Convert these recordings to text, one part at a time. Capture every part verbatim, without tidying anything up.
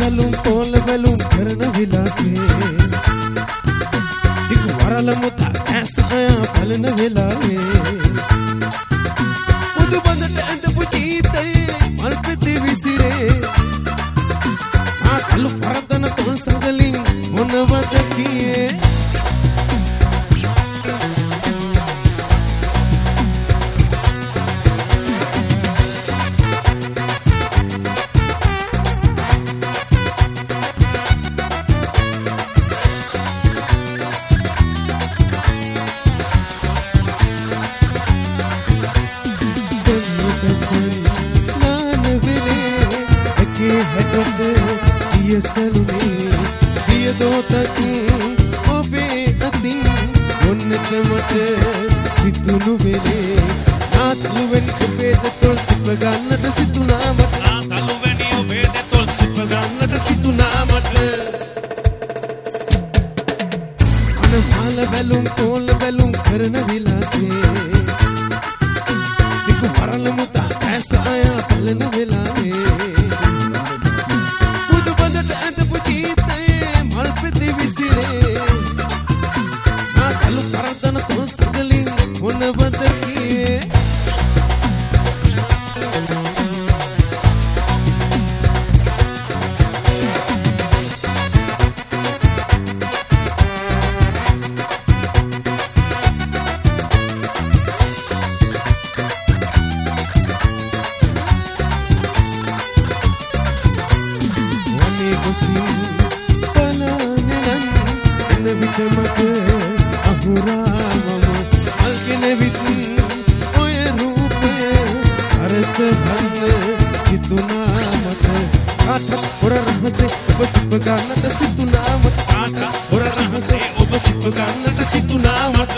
බැලුම් පොළ බැලුම් කරන විලාසේ දිග වරල මුත ඇස් අය බලන වෙලාවේ මුදු බඳට ඇඳපු චීතයේ මල් පෙති විසිරේ ආ කළු පරදන තොල් සඟලින් මොනවද කියේ සලුනේ දිය දෝතක් ඔබේ අතින් ඔන්නට මට සිතුණු වෙලේ ආතලුවෙන් ඔබේ දෙතොල් සිප ගන්නට සිතුණා මට ආතලුවෙන් ඔබේ දෙතොල් සිප ගන්නට සිතුණා මට අනමාල බැලුම් පොළ බැලුම් කරන විලාසේ දිග වරල මුත ඇස අය බලන වෙලාවේ මොනවද කියේ වනේ ගොසින් බලන්නේ නම් එන විට මට අහුරා විත් ඔය රූපය සරස ගන්න සිතුණා මට කාටත් හොර රහසේ ඔබ සිප ගන්නට සිතුණා මට කාටත් හොර රහසේ ඔබ සිප ගන්නට සිතුණා මට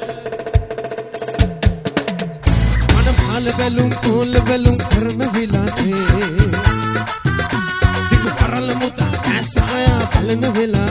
මනමාල බැලුම් පොළ බැලුම් කරන විලාසේ දිග වරල මුත ඇස අය බලන වෙලා